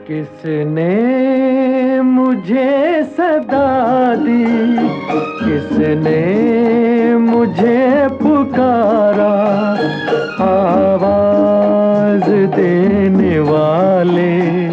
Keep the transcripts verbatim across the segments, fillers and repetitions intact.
किसने मुझे सदा दी, किसने मुझे पुकारा, आवाज देने वाले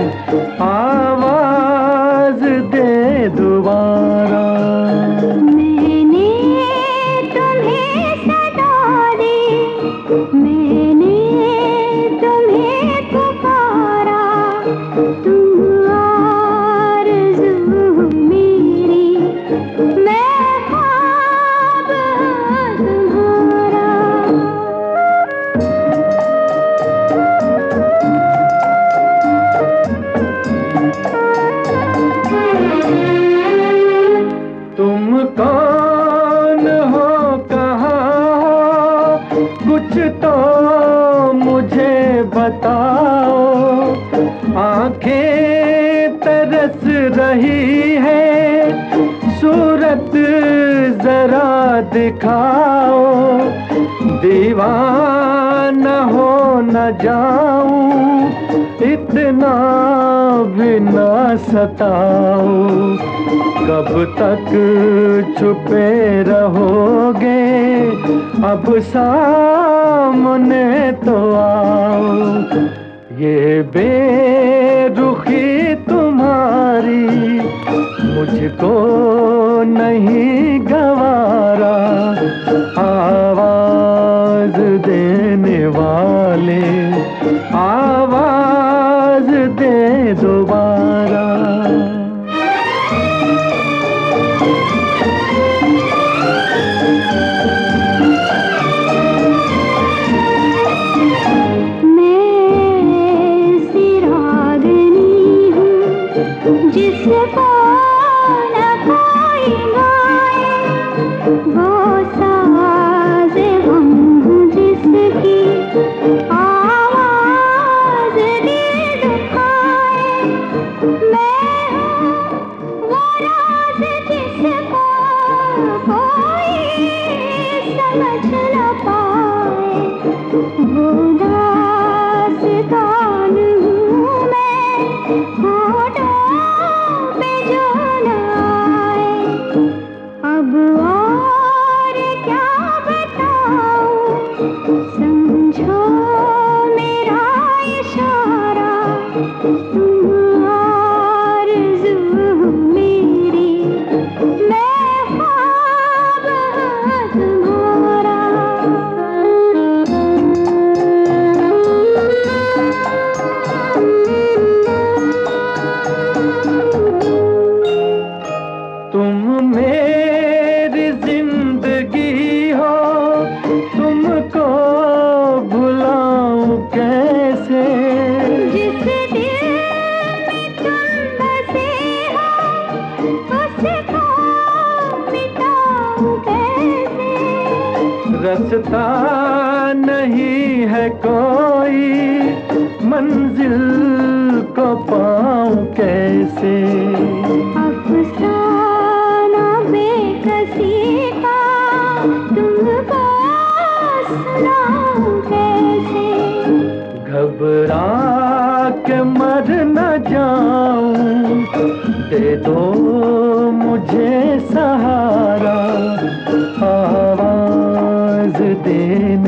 आवाज दे दोबारा। मैंने तुम्हें सदा दी, मैंने तुम्हें पुकारा, तुम आरज़ू मेरी, मैं ख्वाब तुम्हारा। तुम कौन हो, कहाँ हो, कुछ तो मुझे बताओ। आंखें तरस रही है, सूरत जरा दिखाओ। दीवाना हो न जाऊं, इतना भी ना सताओ। कब तक छुपे रहोगे, अब सामने तो आओ। ये बेरुखी तुम्हारी मुझको नहीं गवारा। आवाज देने वाले आवाज दे दोबारा। जिसको न कोई गाए, वो साज़ हम जिसकी आवाज़ दिल दुखाए। मैं हूँ वो राज़ जिसको कोई समझ न पाए। वो दास्तान हूँ मैं, होठों पे जो न आए। अब और क्या बताऊं, समझो मेरा इशारा। तुम आरज़ू मेरी, मैं ख्वाब तुम्हारा। तुम मेरी जिंदगी हो, तुमको भुलाऊं कैसे। जिस दिल में तुम बसे हो, उसको मिटाऊं कैसे। रास्ता नहीं है कोई, मंजिल को पाऊं कैसे। अफसाना बेकसी का तुमको सुनाऊं कैसे। घबरा के मर न जाऊं, दे दो मुझे सहारा। आवाज देने